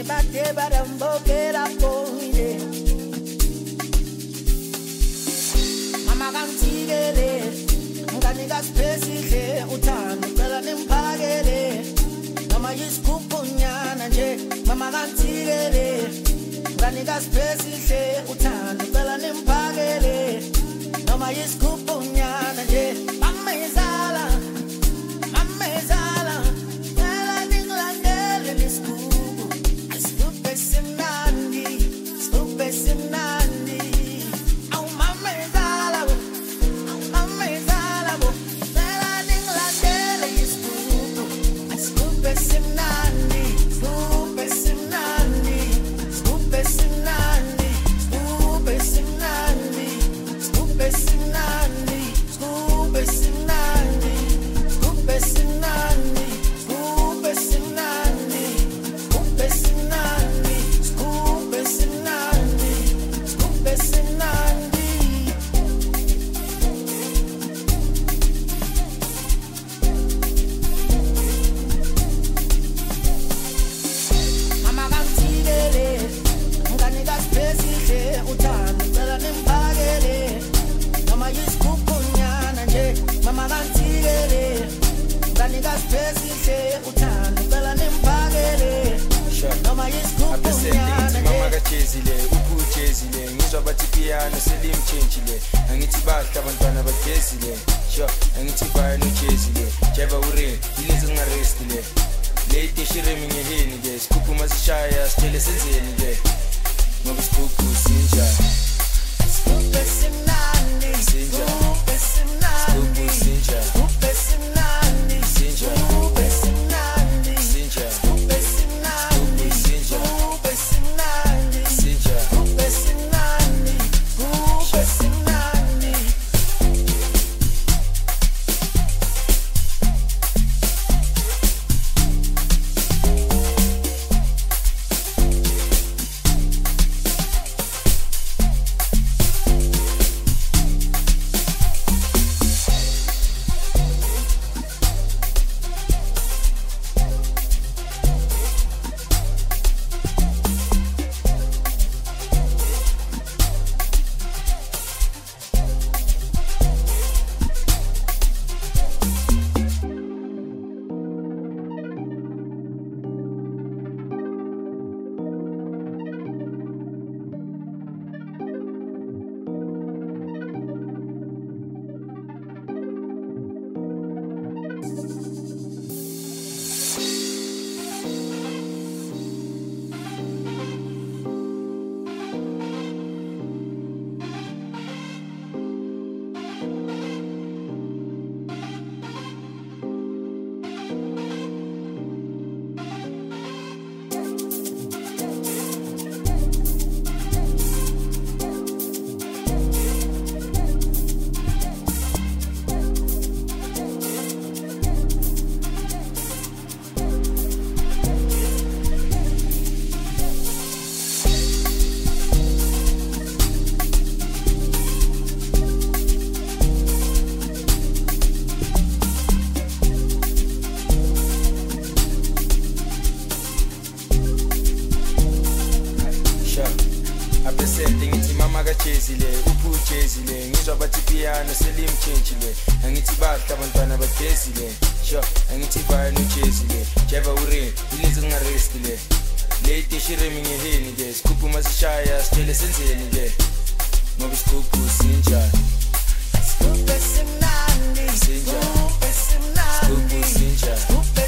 bate barambokela koine mama kantikele nganika space uthando cela nimphakele noma yisikhuphonyana nje mama kantikele nganika space uthando cela nimphakele noma yisikhuphonyana nje mamezala cela ngilandele nisikhubu asikupe simnandi au mamezala cela ngilandele nisikhubu asikupe simnandi piano selim changile angithi bahla abantwana bagezile sho angithi baya no chezile jeva ure ilezi ngarestile late shiremi ngeheni ke sikhuphu masishaya sitshele senzeni ke ngoba sikhuphu sinja Scoop simnandi sinja simnandi sinja simnandi sinja simnandi sinja simnandi sinja simnandi sinja simnandi simnandi chezile uphujezile ngizwa bathi piano selim changile angithi bahla abantwana bagezile sho angithi baya no chezile jeva ure ilezi ngarestile late shiremi ngeheni ke sikhuphu masishaya sitshele senzeni ke ngoba sikhuphu sinja simnandi sinja simnandi sinja